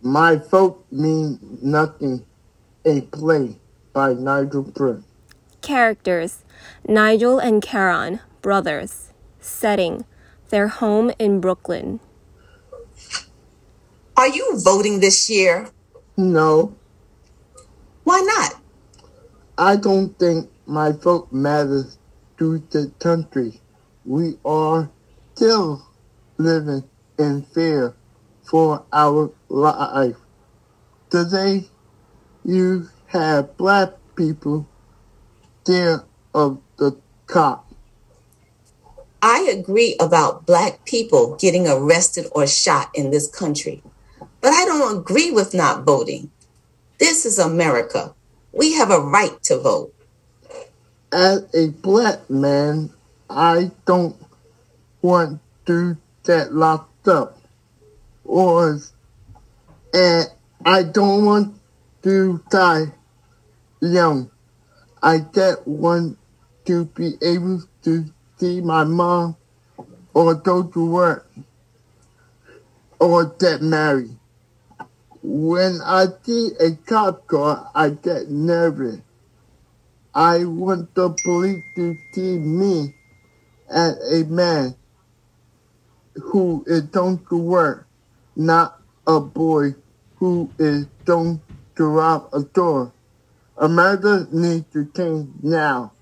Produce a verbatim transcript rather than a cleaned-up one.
My vote means nothing. A play by Nigel Britton. Characters: Nigel and Karen, brothers. Setting: their home in Brooklyn. Are you voting this year? No, Why not? I don't think my vote matters to the country. We are still living in fear for our life. Today, you have black people scared of the cop. I agree about black people getting arrested or shot in this country, but I don't agree with not voting. This is America. We have a right to vote. As a black man, I don't want to get locked up, or and I don't want to die young. I just want to be able to see my mom or go to work or get married. When I see a cop car, I get nervous. I want the police to see me as a man who is going to work, not a boy who is going to rob a store. America needs to change now.